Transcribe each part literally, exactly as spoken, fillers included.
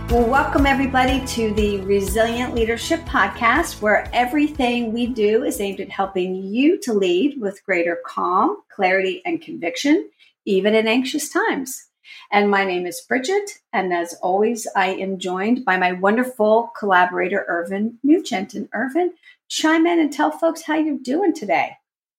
Well, welcome everybody to the Resilient Leadership Podcast, where everything we do is aimed at helping you to lead with greater calm, clarity, and conviction, even in anxious times. And my name is Bridget, and as always, I am joined by my wonderful collaborator, Irvin Nugent. And Irvin, chime in and tell folks how you're doing today.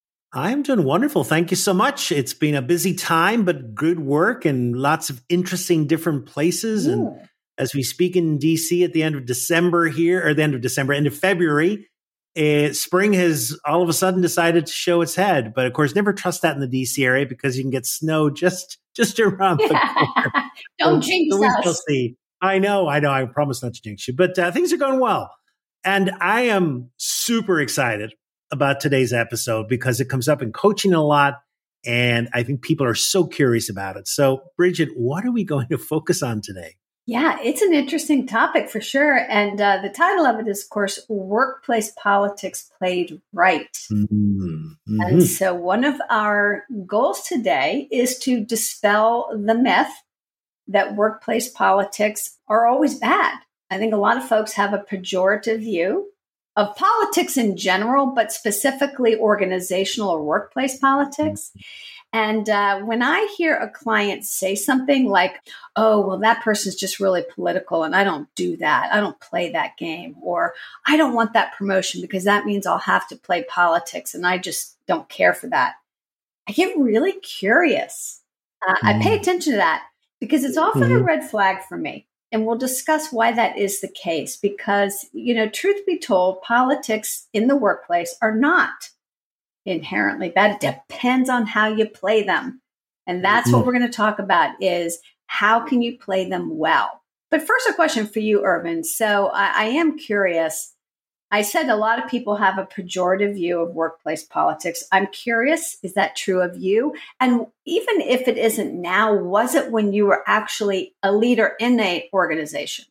I'm doing wonderful. Thank you so much. It's been a busy time, but good work and lots of interesting different places. Ooh. And as we speak in D C at the end of December here, or the end of December, end of February, uh, spring has all of a sudden decided to show its head. But of course, never trust that in the D C area because you can get snow just just around the corner. Don't so, jinx so we us. shall see. I know, I know. I promise not to jinx you, but uh, things are going well. And I am super excited about today's episode because it comes up in coaching a lot. And I think people are so curious about it. So, Bridget, what are we going to focus on today? Yeah, it's an interesting topic for sure. And uh, the title of it is, of course, Workplace Politics Played Right. Mm-hmm. And so one of our goals today is to dispel the myth that workplace politics are always bad. I think a lot of folks have a pejorative view of politics in general, but specifically organizational or workplace politics. And uh, when I hear a client say something like, oh, well, that person's just really political and I don't do that. I don't play that game. Or I don't want that promotion because that means I'll have to play politics and I just don't care for that. I get really curious. Uh, mm. I pay attention to that because it's often mm-hmm. a red flag for me. And we'll discuss why that is the case because, you know, truth be told, politics in the workplace are not inherently bad. It depends on how you play them. And that's mm-hmm. what we're going to talk about is how can you play them well? But first, a question for you, Irvin. So I, I am curious. I said a lot of people have a pejorative view of workplace politics. I'm curious, is that true of you? And even if it isn't now, was it when you were actually a leader in an organization?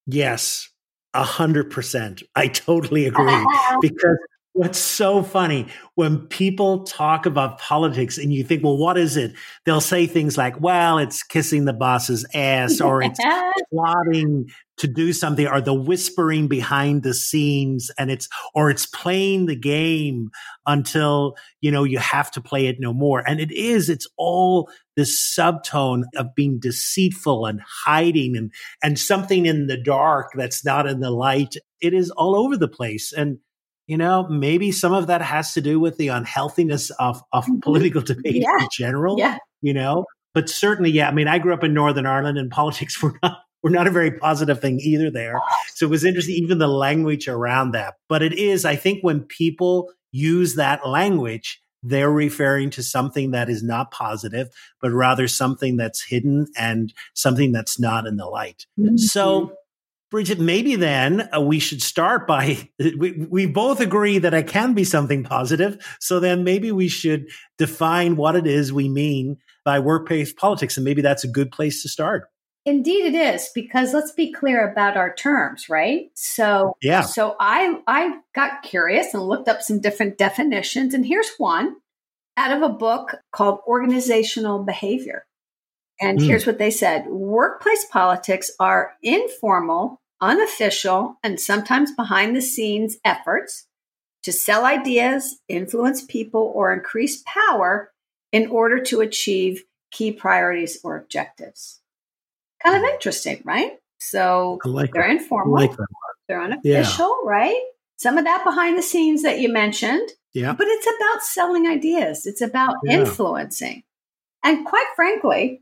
Yes, a hundred percent. I totally agree. Because what's so funny when people talk about politics and you think, well, what is it? They'll say things like, well, it's kissing the boss's ass or it's plotting to do something or the whispering behind the scenes and it's, or it's playing the game until, you know, you have to play it no more. And it is, it's all this subtone of being deceitful and hiding and, and something in the dark that's not in the light. It is all over the place. And you know, maybe some of that has to do with the unhealthiness of, of mm-hmm. political debate yeah. in general, yeah. you know, but certainly, yeah. I mean, I grew up in Northern Ireland and politics were not, were not a very positive thing either there. So it was interesting, even the language around that. But it is, I think when people use that language, they're referring to something that is not positive, but rather something that's hidden and something that's not in the light. Mm-hmm. So Bridget, maybe then uh, we should start by, we, we both agree that it can be something positive. So then maybe we should define what it is we mean by workplace politics. And maybe that's a good place to start. Indeed it is, because let's be clear about our terms, right? So, yeah. so I, I got curious and looked up some different definitions. And here's one out of a book called Organizational Behavior. And mm. here's what they said. Workplace politics are informal, unofficial, and sometimes behind the scenes efforts to sell ideas, influence people, or increase power in order to achieve key priorities or objectives. Kind of interesting, right? So like they're that. informal, like that. They're unofficial, yeah. right? Some of that behind the scenes that you mentioned, yeah. but it's about selling ideas. It's about yeah. influencing. And quite frankly,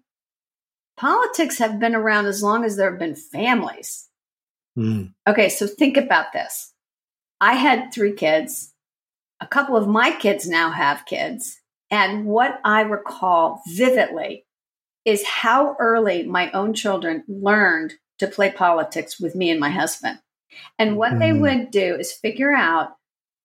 politics have been around as long as there have been families. Mm. Okay, so think about this. I had three kids. A couple of my kids now have kids. And what I recall vividly is how early my own children learned to play politics with me and my husband. And what mm. they would do is figure out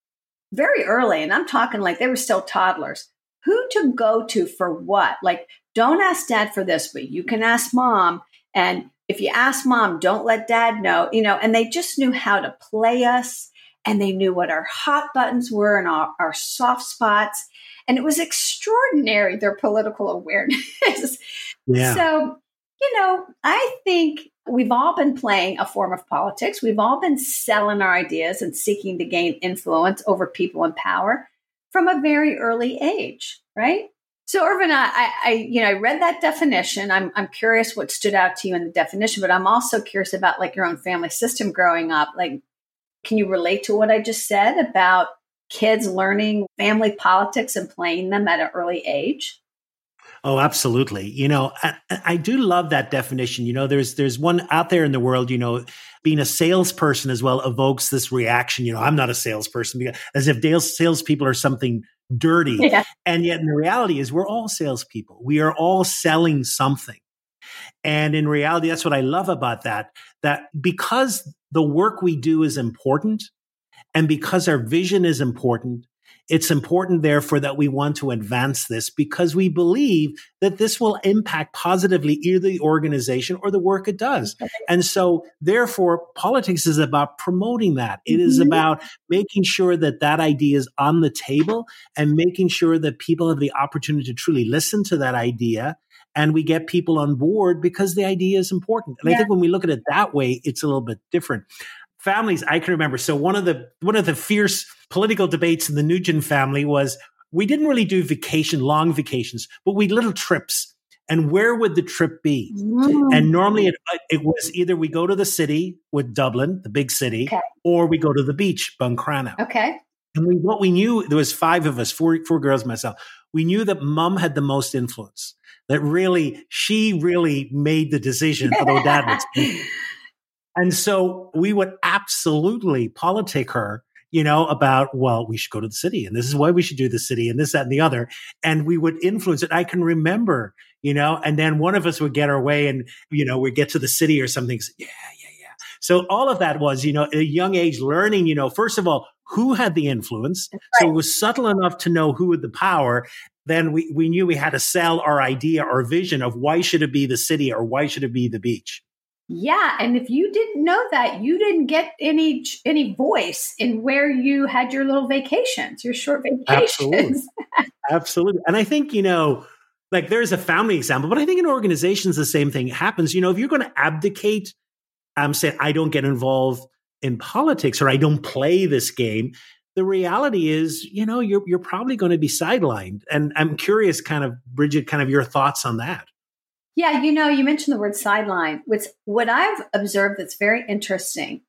very early, and I'm talking like they were still toddlers, who to go to for what. Like, don't ask dad for this, but you can ask mom. And if you ask mom, don't let dad know, you know, and they just knew how to play us and they knew what our hot buttons were and our, our soft spots. And it was extraordinary, their political awareness. Yeah. So You know, I think we've all been playing a form of politics. We've all been selling our ideas and seeking to gain influence over people in power from a very early age, right? So, Irvin, I, I, you know, I read that definition. I'm, I'm curious what stood out to you in the definition, but I'm also curious about like your own family system growing up. Like, can you relate to what I just said about kids learning family politics and playing them at an early age? Oh, absolutely. You know, I, I do love that definition. You know, there's there's one out there in the world, you know, being a salesperson as well evokes this reaction. You know, I'm not a salesperson, because, as if salespeople are something dirty. Yeah. And yet, in the reality is, we're all salespeople. We are all selling something. And in reality, that's what I love about that, that because the work we do is important and because our vision is important, it's important, therefore, that we want to advance this because we believe that this will impact positively either the organization or the work it does. Okay. And so, therefore, politics is about promoting that. It mm-hmm. is about making sure that that idea is on the table and making sure that people have the opportunity to truly listen to that idea. And we get people on board because the idea is important. And yeah. I think when we look at it that way, it's a little bit different. Families, I can remember. So one of the one of the fierce political debates in the Nugent family was we didn't really do vacation, long vacations, but we little trips. And where would the trip be? Mm. And normally it, it was either we go to the city with Dublin, the big city, okay. or we go to the beach, Buncrana. Okay. And we, what we knew, there was five of us, four, four girls, myself. We knew that mom had the most influence. That really, she really made the decision, although dad was. And so we would absolutely politic her, you know, about, well, we should go to the city and this is why we should do the city and this, that, and the other. And we would influence it. I can remember, you know, and then one of us would get our way and, you know, we'd get to the city or something. Yeah, yeah, yeah. So all of that was, you know, at a young age learning, you know, first of all, who had the influence. Right. So it was subtle enough to know who had the power. Then we, we knew we had to sell our idea, our vision of why should it be the city or why should it be the beach. Yeah, and if you didn't know that, you didn't get any any voice in where you had your little vacations, your short vacations. Absolutely. Absolutely. And I think, you know, like there's a family example, but I think in organizations, the same thing happens. You know, if you're going to abdicate, um, say, I don't get involved in politics or I don't play this game, the reality is, you know, you're you're probably going to be sidelined. And I'm curious, kind of, Bridget, kind of your thoughts on that. Yeah, you know, you mentioned the word sideline. What's, what I've observed that's very interesting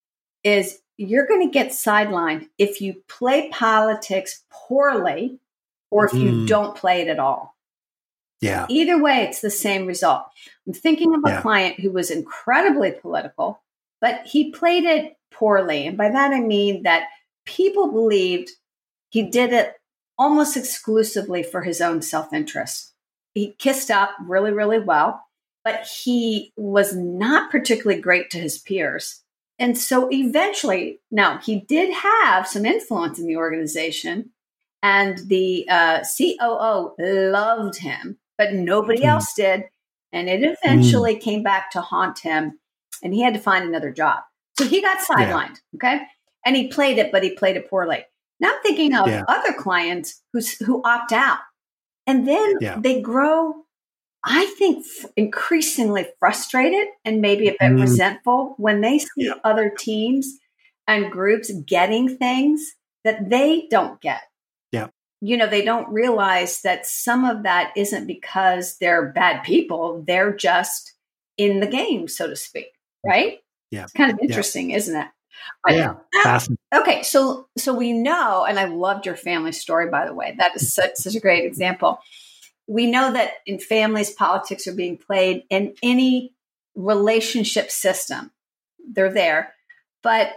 is you're going to get sidelined if you play politics poorly or if mm. you don't play it at all. Yeah. Either way, it's the same result. I'm thinking of a yeah. client who was incredibly political, but he played it poorly. And by that, I mean that people believed he did it almost exclusively for his own self-interest. He kissed up really, really well, but he was not particularly great to his peers. And so eventually, now he did have some influence in the organization and the uh, C O O loved him, but nobody mm. else did. And it eventually mm. came back to haunt him and he had to find another job. So he got sidelined. Yeah. Okay. And he played it, but he played it poorly. Now I'm thinking of yeah. other clients who's, who opt out. And then yeah. they grow, I think, f- increasingly frustrated and maybe a bit mm. resentful when they see yeah. other teams and groups getting things that they don't get. Yeah. You know, they don't realize that some of that isn't because they're bad people. They're just in the game, so to speak. Right? Yeah. It's kind of interesting, yeah. isn't it? But, yeah. Fascinating. Okay. So, so we know, and I loved your family story, by the way. That is such, such a great example. We know that in families, politics are being played in any relationship system. They're there. But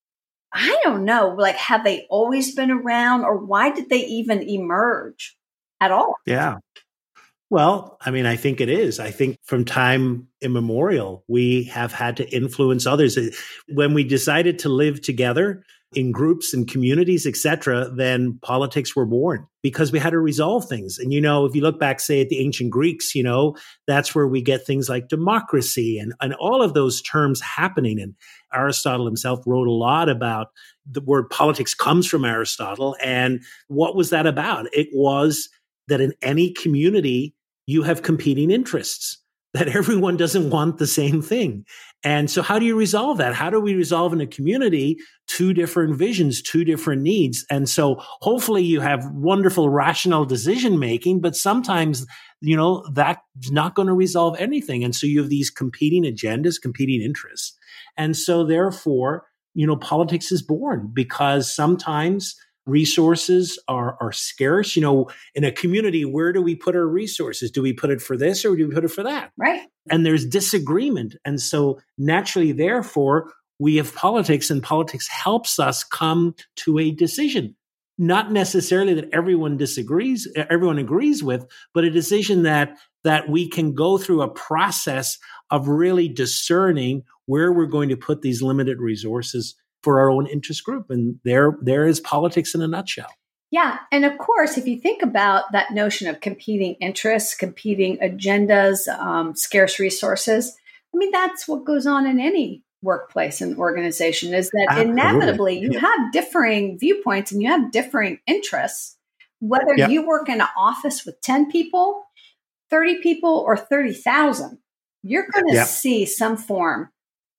I don't know, like, have they always been around or why did they even emerge at all? Yeah. Well, I mean, I think it is. I think from time immemorial, we have had to influence others. When we decided to live together in groups and communities, et cetera, then politics were born because we had to resolve things. And, you know, if you look back, say, at the ancient Greeks, you know, that's where we get things like democracy and, and all of those terms happening. And Aristotle himself wrote a lot about the word politics comes from Aristotle. And what was that about? It was that in any community, you have competing interests. that everyone doesn't want the same thing. And so how do you resolve that? How do we resolve in a community two different visions, two different needs? And so hopefully you have wonderful rational decision making, but sometimes, you know, that's not going to resolve anything. And so you have these competing agendas, competing interests. And so therefore, you know, politics is born because sometimes resources are, are scarce. You know, in a community, where do we put our resources? Do we put it for this or do we put it for that? Right. And there's disagreement. And so naturally, therefore, we have politics, and politics helps us come to a decision. Not necessarily that everyone disagrees, everyone agrees with, but a decision that that we can go through a process of really discerning where we're going to put these limited resources for our own interest group. And there, there is politics in a nutshell. Yeah. And of course, if you think about that notion of competing interests, competing agendas, um, scarce resources, I mean, that's what goes on in any workplace and organization, is that Absolutely. Inevitably you yep. have differing viewpoints and you have differing interests, whether yep. you work in an office with ten people, thirty people, or thirty thousand, you're going to yep. see some form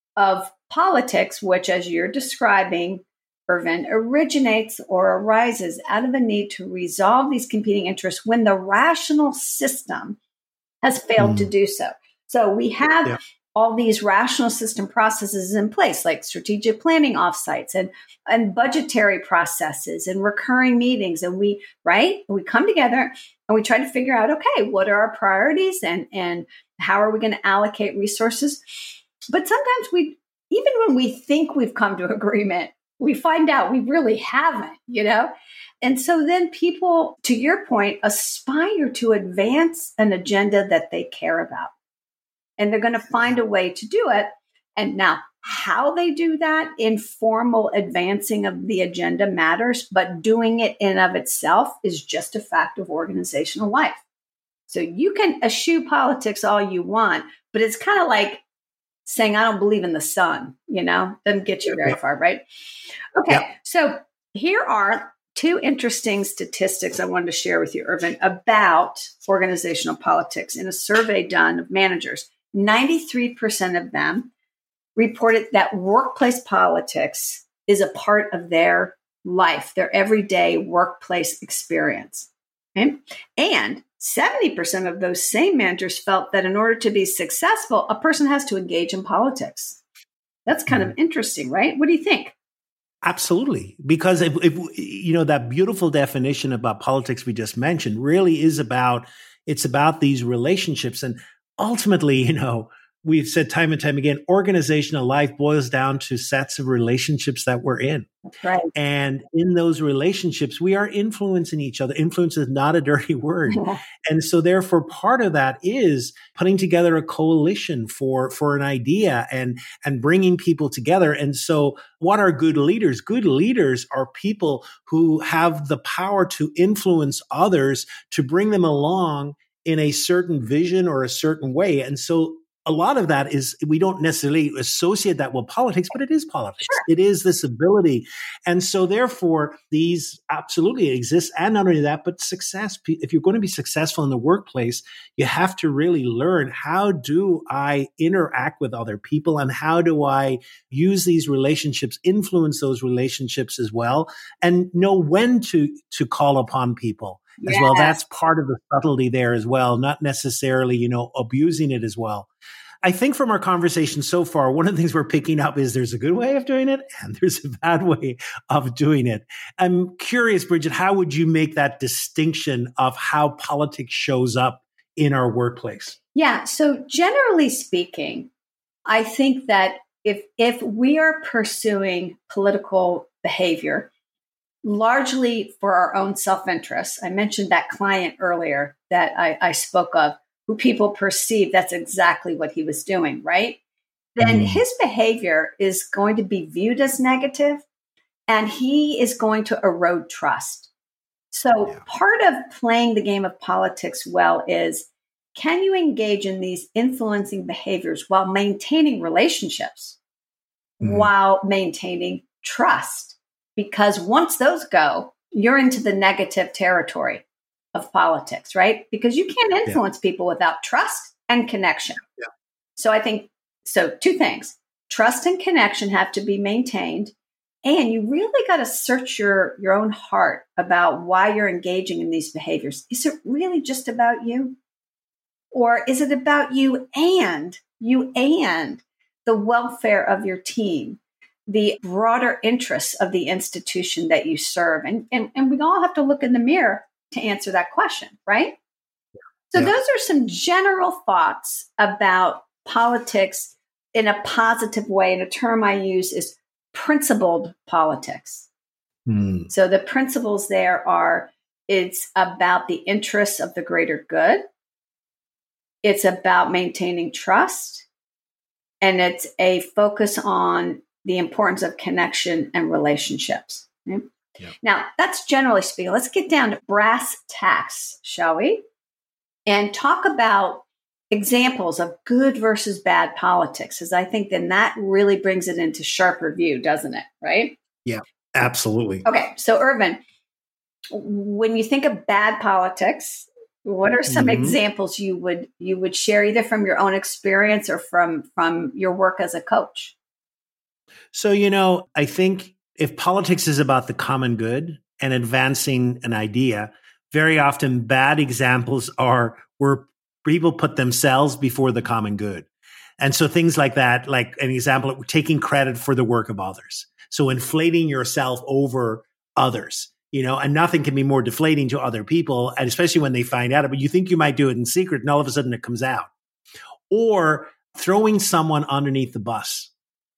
of politics, which, as you're describing, Ervin, originates or arises out of a need to resolve these competing interests when the rational system has failed mm. to do so. So we have yeah. all these rational system processes in place, like strategic planning offsites and, and budgetary processes and recurring meetings. And we, right, we come together and we try to figure out, okay, what are our priorities and, and how are we going to allocate resources? But sometimes we, even when we think we've come to agreement, we find out we really haven't, you know? And so then people, to your point, aspire to advance an agenda that they care about. And they're going to find a way to do it. And now how they do that, informal advancing of the agenda matters, but doing it in of itself is just a fact of organizational life. So you can eschew politics all you want, but it's kind of like saying, I don't believe in the sun, you know, doesn't get you very far, right? Okay. Yep. So here are two interesting statistics I wanted to share with you, Ervin, about organizational politics in a survey done of managers. ninety-three percent of them reported that workplace politics is a part of their life, their everyday workplace experience. Okay? And seventy percent of those same managers felt that in order to be successful, a person has to engage in politics. That's kind mm. of interesting, right? What do you think? Absolutely. Because if, if, you know, that beautiful definition about politics we just mentioned really is about, it's about these relationships. And ultimately, you know, we've said time and time again, organizational life boils down to sets of relationships that we're in. That's right. And in those relationships, we are influencing each other. Influence is not a dirty word. Yeah. And so therefore, part of that is putting together a coalition for, for an idea and, and bringing people together. And so what are good leaders? Good leaders are people who have the power to influence others, to bring them along in a certain vision or a certain way. And so a lot of that is, we don't necessarily associate that with politics, but it is politics. Sure. It is this ability. And so therefore, these absolutely exist. And not only that, but success. If you're going to be successful in the workplace, you have to really learn, how do I interact with other people and how do I use these relationships, influence those relationships as well, and know when to, to call upon people as yes. well. That's part of the subtlety there as well, not necessarily, you know, abusing it as well. I think from our conversation so far, one of the things we're picking up is there's a good way of doing it and there's a bad way of doing it. I'm curious, Bridget, how would you make that distinction of how politics shows up in our workplace? Yeah. So generally speaking, I think that if if we are pursuing political behavior, largely for our own self-interest, I mentioned that client earlier that I, I spoke of, who people perceive that's exactly what he was doing, right? Then mm. his behavior is going to be viewed as negative, and he is going to erode trust. So yeah. part of playing the game of politics well is, can you engage in these influencing behaviors while maintaining relationships, mm. while maintaining trust? Because once those go, you're into the negative territory of politics, right? Because you can't influence yeah. people without trust. and connection. Yeah. So I think, so two things, trust and connection have to be maintained. And you really got to search your, your own heart about why you're engaging in these behaviors. Is it really just about you? Or is it about you and you and the welfare of your team, the broader interests of the institution that you serve? And, and, and we all have to look in the mirror to answer that question, right? So yeah. those are some general thoughts about politics in a positive way. And a term I use is principled politics. Mm. So the principles there are, it's about the interests of the greater good. It's about maintaining trust. And it's a focus on the importance of connection and relationships. Okay? Yeah. Now, that's generally speaking. Let's get down to brass tacks, shall we? And talk about examples of good versus bad politics, because I think then that really brings it into sharp review, doesn't it? Right? Yeah, absolutely. Okay. So, Irvin, when you think of bad politics, what are some mm-hmm. examples you would you would share, either from your own experience or from from your work as a coach? So, you know, I think if politics is about the common good and advancing an idea, very often bad examples are where people put themselves before the common good. And so things like that, like an example, taking credit for the work of others. So inflating yourself over others, you know, and nothing can be more deflating to other people, and especially when they find out, but you think you might do it in secret and all of a sudden it comes out. Or throwing someone underneath the bus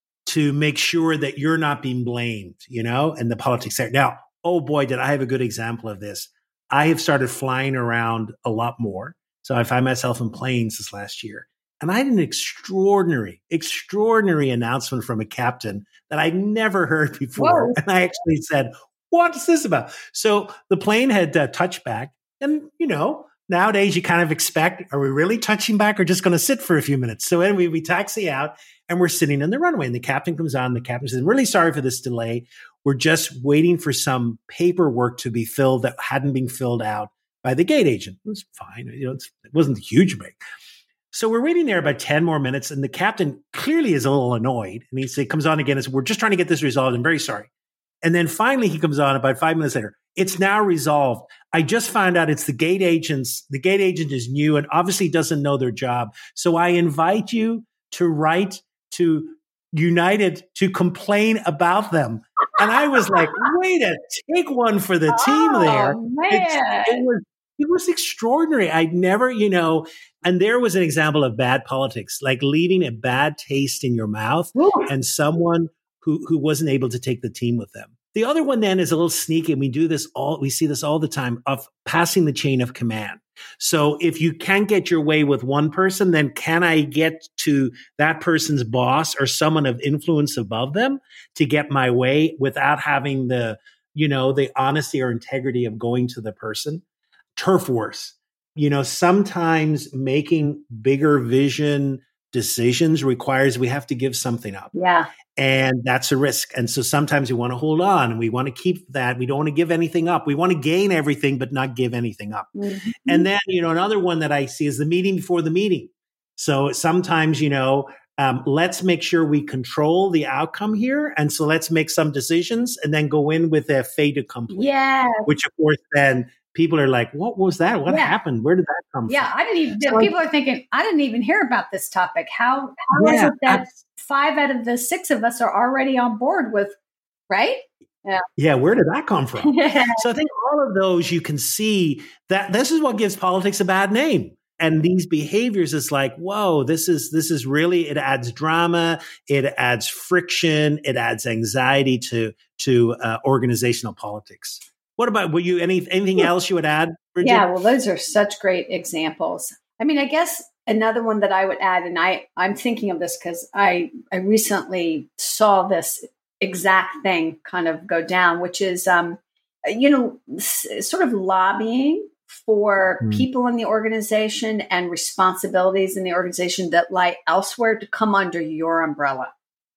to make sure that you're not being blamed, you know, and the politics there. Now, oh boy, did I have a good example of this. I have started flying around a lot more. So I find myself in planes this last year. And I had an extraordinary, extraordinary announcement from a captain that I'd never heard before. Whoa. And I actually said, what's this about? So the plane had uh, touched back. And, you know, nowadays you kind of expect, are we really touching back or just going to sit for a few minutes? So anyway, we taxi out and we're sitting in the runway. And the captain comes on. The captain says, I'm really sorry for this delay. We're just waiting for some paperwork to be filled that hadn't been filled out by the gate agent. It was fine. You know, it's, it wasn't huge big. So we're waiting there about ten more minutes, and the captain clearly is a little annoyed. And he say, comes on again and says, we're just trying to get this resolved. I'm very sorry. And then finally he comes on about five minutes later. It's now resolved. I just found out it's the gate agents. The gate agent is new and obviously doesn't know their job. So I invite you to write to United to complain about them. And I was like, wait a, take one for the team oh, there. Man. It was, it was extraordinary. I'd never, you know, and there was an example of bad politics, like leaving a bad taste in your mouth. Ooh. And someone who, who wasn't able to take the team with them. The other one then is a little sneaky, and we do this all, we see this all the time, of passing the chain of command. So if you can't get your way with one person, then can I get to that person's boss or someone of influence above them to get my way without having the, you know, the honesty or integrity of going to the person? Turf wars. You know, sometimes making bigger vision decisions requires we have to give something up. Yeah. And that's a risk. And so sometimes we want to hold on and we want to keep that. We don't want to give anything up. We want to gain everything, but not give anything up. Mm-hmm. And then, you know, another one that I see is the meeting before the meeting. So sometimes, you know, um, let's make sure we control the outcome here. And so let's make some decisions and then go in with a fait accompli. Yeah. Which, of course, then people are like, what was that? What yeah. happened? Where did that come yeah, from? Yeah, I didn't even, so people are thinking, I didn't even hear about this topic. How, how yeah, is it that I, five out of the six of us are already on board with, right? Yeah. Yeah, where did that come from? So I think all of those, you can see that this is what gives politics a bad name. And these behaviors is like, whoa, this is this is really, it adds drama, it adds friction, it adds anxiety to to uh, organizational politics. What about, were you any anything else you would add, Bridget? Yeah, well, those are such great examples. I mean, I guess another one that I would add, and I I'm thinking of this because I I recently saw this exact thing kind of go down, which is um you know s- sort of lobbying for mm. people in the organization and responsibilities in the organization that lie elsewhere to come under your umbrella.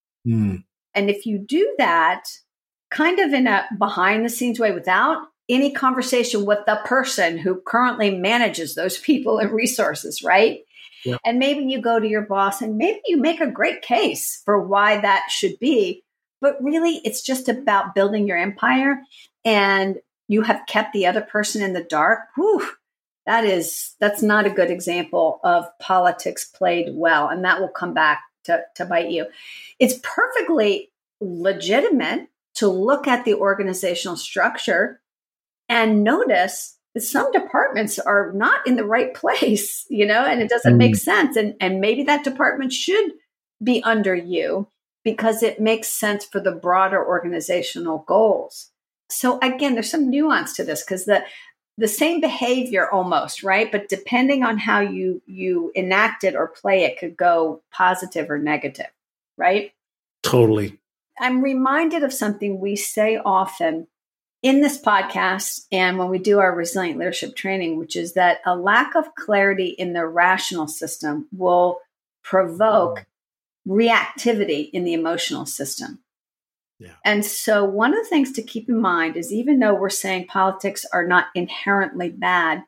Mm. And if you do that kind of in a behind the scenes way without any conversation with the person who currently manages those people and resources, right? Yep. And maybe you go to your boss and maybe you make a great case for why that should be. But really, it's just about building your empire, and you have kept the other person in the dark. Whew, that is, that's not a good example of politics played well. And that will come back to, to bite you. It's perfectly legitimate to look at the organizational structure and notice that some departments are not in the right place, you know, and it doesn't mm. make sense. And, and maybe that department should be under you because it makes sense for the broader organizational goals. So again, there's some nuance to this because the the same behavior almost, right? But depending on how you you enact it or play it could go positive or negative, right? Totally. I'm reminded of something we say often in this podcast and when we do our resilient leadership training, which is that a lack of clarity in the rational system will provoke reactivity in the emotional system. Yeah. And so one of the things to keep in mind is even though we're saying politics are not inherently bad,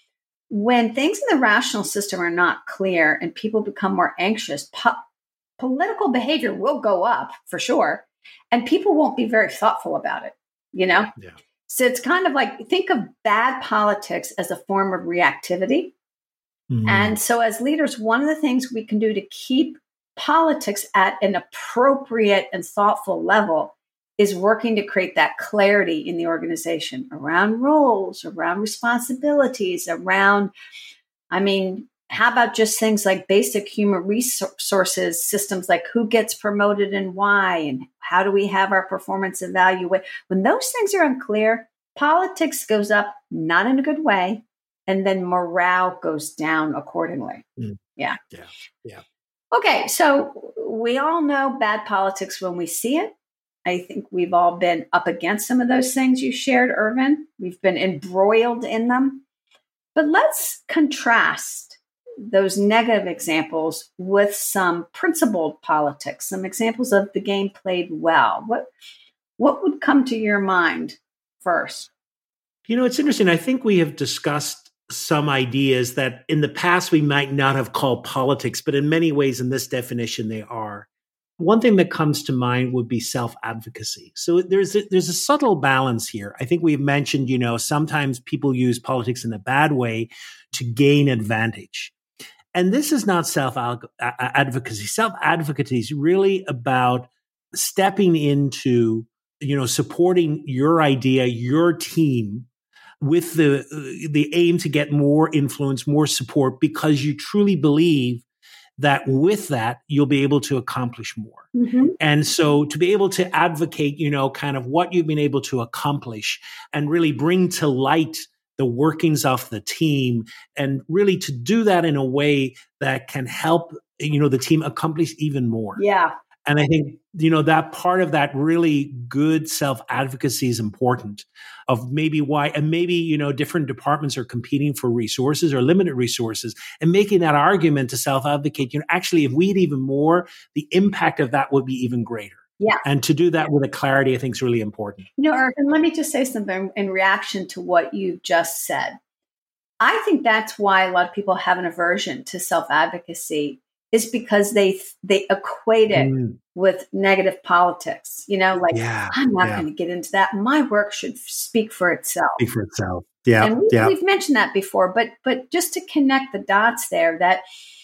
when things in the rational system are not clear and people become more anxious, po- political behavior will go up for sure, and people won't be very thoughtful about it, you know? Yeah. So it's kind of like, think of bad politics as a form of reactivity. Mm. And so as leaders, one of the things we can do to keep politics at an appropriate and thoughtful level is working to create that clarity in the organization around roles, around responsibilities, around, I mean, how about just things like basic human resources systems, like who gets promoted and why, and how do we have our performance evaluated? When those things are unclear, politics goes up, not in a good way, and then morale goes down accordingly. Mm. Yeah. Yeah. Yeah. Okay, so we all know bad politics when we see it. I think we've all been up against some of those things you shared, Ervin. We've been embroiled in them. But let's contrast those negative examples with some principled politics, some examples of the game played well. What, what would come to your mind first? You know, it's interesting. I think we have discussed some ideas that in the past we might not have called politics, but in many ways in this definition they are. One thing that comes to mind would be self-advocacy. So there's a, there's a subtle balance here. I think we've mentioned, you know, sometimes people use politics in a bad way to gain advantage. And this is not self-advocacy. Self-advocacy is really about stepping into, you know, supporting your idea, your team, with the the aim to get more influence, more support, because you truly believe that with that, you'll be able to accomplish more. Mm-hmm. And so to be able to advocate, you know, kind of what you've been able to accomplish and really bring to light the workings of the team, and really to do that in a way that can help, you know, the team accomplish even more. Yeah. And I think, you know, that part of that really good self-advocacy is important, of maybe why, and maybe, you know, different departments are competing for resources or limited resources, and making that argument to self-advocate, you know, actually, if we had even more, the impact of that would be even greater. Yeah. And to do that with a clarity, I think is really important. You know, Ervin, let me just say something in reaction to what you've just said. I think that's why a lot of people have an aversion to self-advocacy, is because they they equate it mm. with negative politics. You know, like, yeah, I'm not yeah. going to get into that. My work should speak for itself. Speak for itself. Yeah. And we, yeah. we've mentioned that before, but but just to connect the dots there, that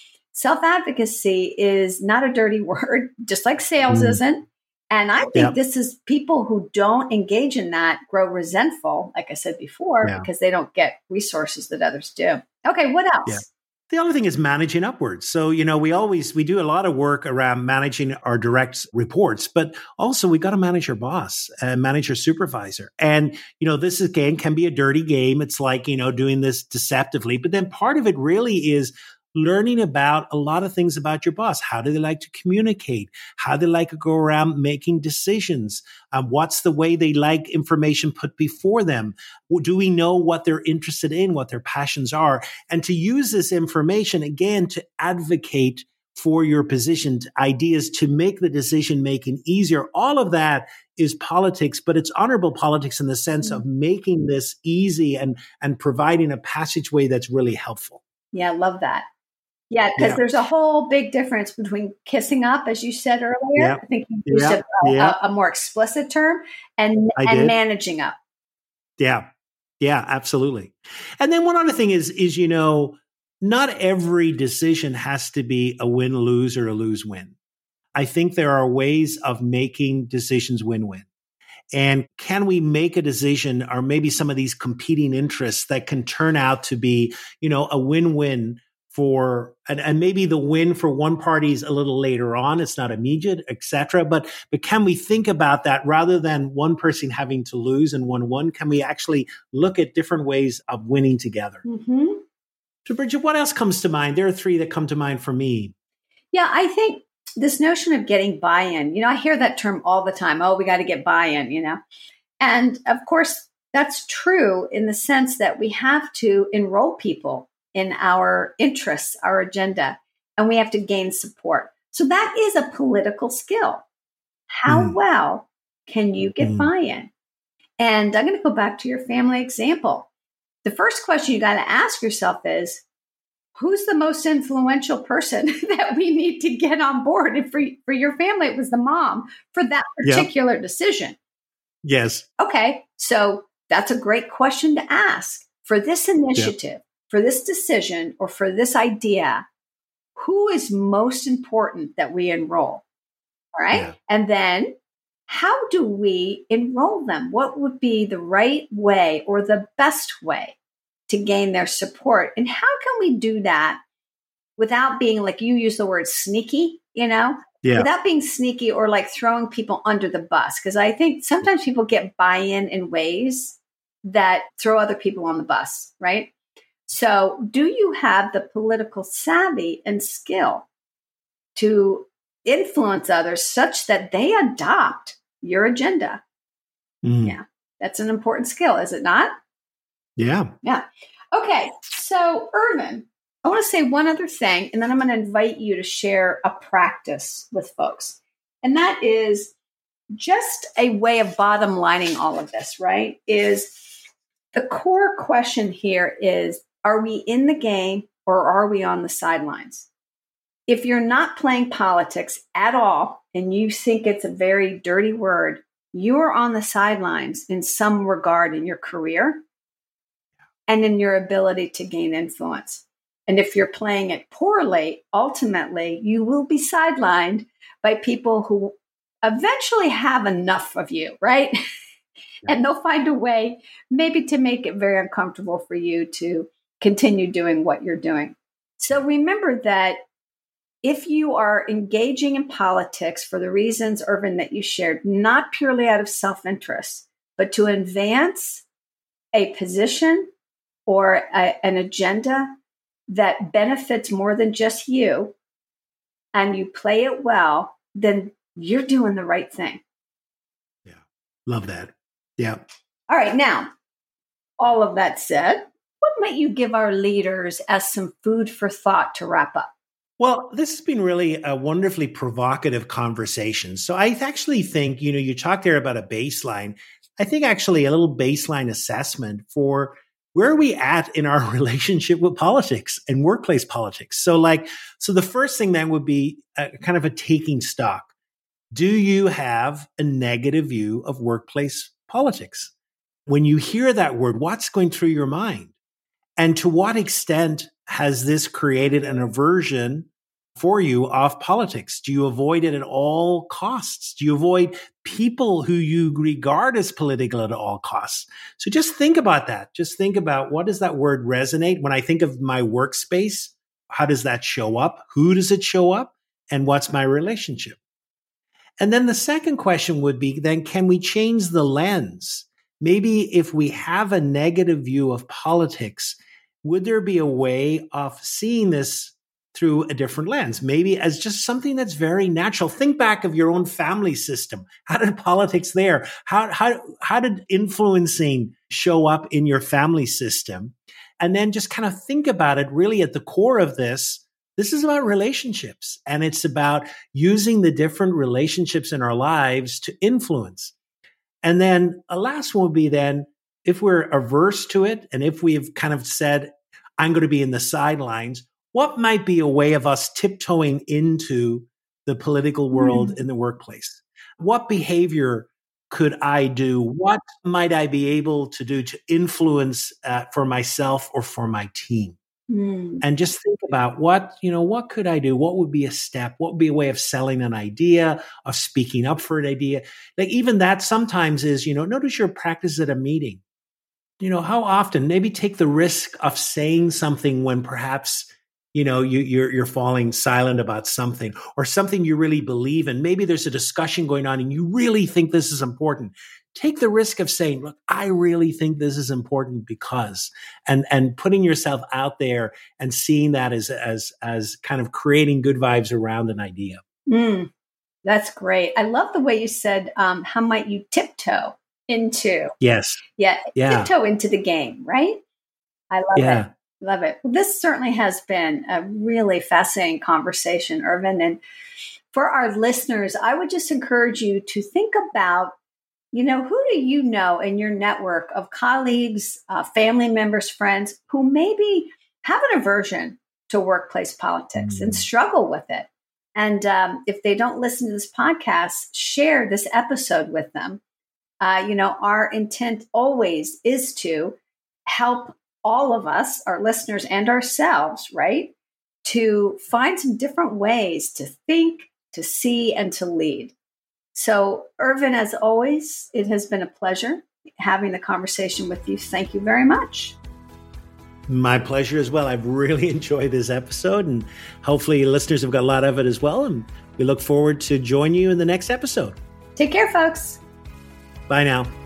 self-advocacy is not a dirty word, just like sales mm. isn't. And I think yeah. this is people who don't engage in that grow resentful, like I said before, yeah. because they don't get resources that others do. Okay, what else? Yeah. The other thing is managing upwards. So, you know, we always, we do a lot of work around managing our direct reports, but also we got to manage your boss and manage your supervisor. And, you know, this again can be a dirty game. It's like, you know, doing this deceptively, but then part of it really is learning about a lot of things about your boss. How do they like to communicate? How do they like to go around making decisions? Um, what's the way they like information put before them? Do we know what they're interested in, what their passions are? And to use this information, again, to advocate for your position, ideas to make the decision making easier. All of that is politics, but it's honorable politics in the sense of making this easy and, and providing a passageway that's really helpful. Yeah, I love that. Yeah, because Yeah. there's a whole big difference between kissing up, as you said earlier. Yeah. I think you used Yeah. a, Yeah. a, a more explicit term, and I and did. managing up. Yeah. Yeah, absolutely. And then one other thing is, is, you know, not every decision has to be a win-lose or a lose-win. I think there are ways of making decisions win-win. And can we make a decision, or maybe some of these competing interests that can turn out to be, you know, a win-win for, and, and maybe the win for one party is a little later on, it's not immediate, et cetera. But, but can we think about that rather than one person having to lose and one one? Can we actually look at different ways of winning together? Mm-hmm. So, Bridget, what else comes to mind? There are three that come to mind for me. Yeah, I think this notion of getting buy-in, you know, I hear that term all the time. Oh, we got to get buy-in, you know. And of course, that's true in the sense that we have to enroll people in our interests, our agenda, and we have to gain support. So that is a political skill. How mm. well can you get mm. buy-in? And I'm going to go back to your family example. The first question you got to ask yourself is, who's the most influential person that we need to get on board? And for, for your family, it was the mom for that particular yep. decision. Yes. Okay. So that's a great question to ask. For this initiative, yep. for this decision, or for this idea, who is most important that we enroll? All right. Yeah. And then how do we enroll them? What would be the right way or the best way to gain their support? And how can we do that without being, like you use the word sneaky, you know, yeah. without being sneaky or like throwing people under the bus? Because I think sometimes people get buy-in in ways that throw other people on the bus, right? So do you have the political savvy and skill to influence others such that they adopt your agenda? Mm. Yeah, that's an important skill, is it not? Yeah. Yeah. Okay. So, Ervin, I want to say one other thing, and then I'm going to invite you to share a practice with folks. And that is just a way of bottom lining all of this, right? Is the core question here is, are we in the game or are we on the sidelines? If you're not playing politics at all, and you think it's a very dirty word, you're on the sidelines in some regard in your career and in your ability to gain influence. And if you're playing it poorly, ultimately, you will be sidelined by people who eventually have enough of you, right? Yeah. And they'll find a way maybe to make it very uncomfortable for you to continue doing what you're doing. So remember that if you are engaging in politics for the reasons, Ervin, that you shared, not purely out of self-interest, but to advance a position or a, an agenda that benefits more than just you, and you play it well, then you're doing the right thing. Yeah. Love that. Yeah. All right. Now, all of that said, what might you give our leaders as some food for thought to wrap up? Well, this has been really a wonderfully provocative conversation. So I actually think, you know, you talked there about a baseline. I think actually a little baseline assessment for where are we at in our relationship with politics and workplace politics? So like, so the first thing then would be a, kind of a taking stock. Do you have a negative view of workplace politics? When you hear that word, what's going through your mind? And to what extent has this created an aversion for you of politics? Do you avoid it at all costs? Do you avoid people who you regard as political at all costs? So just think about that. Just think about, what does that word resonate? When I think of my workspace, how does that show up? Who does it show up? And what's my relationship? And then the second question would be, then can we change the lens? Maybe if we have a negative view of politics, would there be a way of seeing this through a different lens, maybe as just something that's very natural? Think back of your own family system. How did politics there? How, how, how did influencing show up in your family system? And then just kind of think about it really at the core of this. This is about relationships, and it's about using the different relationships in our lives to influence. And then a last one would be then, if we're averse to it, and if we've kind of said, I'm going to be in the sidelines, what might be a way of us tiptoeing into the political world Mm. in the workplace? What behavior could I do? What might I be able to do to influence uh, for myself or for my team? Mm. And just think about what, you know, what could I do? What would be a step? What would be a way of selling an idea, of speaking up for an idea? Like even that sometimes is, you know, notice your practice at a meeting. You know, how often maybe take the risk of saying something when perhaps, you know, you, you're, you're falling silent about something or something you really believe in. Maybe there's a discussion going on and you really think this is important. Take the risk of saying, look, I really think this is important because, and, and putting yourself out there and seeing that as, as, as kind of creating good vibes around an idea. Mm. That's great. I love the way you said, um, how might you tiptoe into? Yes. Yeah. Yeah. Tiptoe into the game, right? I love Yeah. it. Love it. Well, this certainly has been a really fascinating conversation, Ervin. And for our listeners, I would just encourage you to think about, you know, who do you know in your network of colleagues, uh, family members, friends who maybe have an aversion to workplace politics mm. and struggle with it? And um, if they don't listen to this podcast, share this episode with them. Uh, you know, our intent always is to help all of us, our listeners and ourselves, right, to find some different ways to think, to see, and to lead. So, Ervin, as always, it has been a pleasure having the conversation with you. Thank you very much. My pleasure as well. I've really enjoyed this episode, and hopefully listeners have got a lot of it as well. And we look forward to joining you in the next episode. Take care, folks. Bye now.